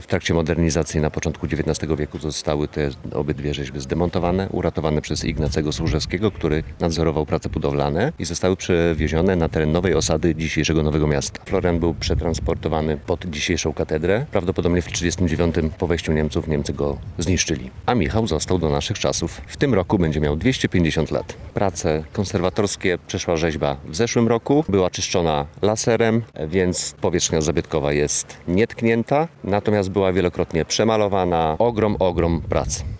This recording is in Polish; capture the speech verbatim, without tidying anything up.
W trakcie modernizacji na początku dziewiętnastego wieku zostały te obydwie rzeźby zdemontowane, uratowane przez Ignacego Służewskiego, który nadzorował prace budowlane i zostały przewiezione na teren nowej osady dzisiejszego Nowego Miasta. Florian był przetransportowany pod dzisiejszą katedrę. Prawdopodobnie w tysiąc dziewięćset trzydziestym dziewiątym po wejściu Niemców Niemcy go zniszczyli. A Michał został do naszych czasów. W tym roku będzie miał dwieście pięćdziesiąt lat. Prace konserwatorskie przeszła rzeźba w zeszłym roku. Była czyszczona laserem, więc powierzchnia zabytkowa jest nietknięta, natomiast była wielokrotnie przemalowana. Ogrom, ogrom prac.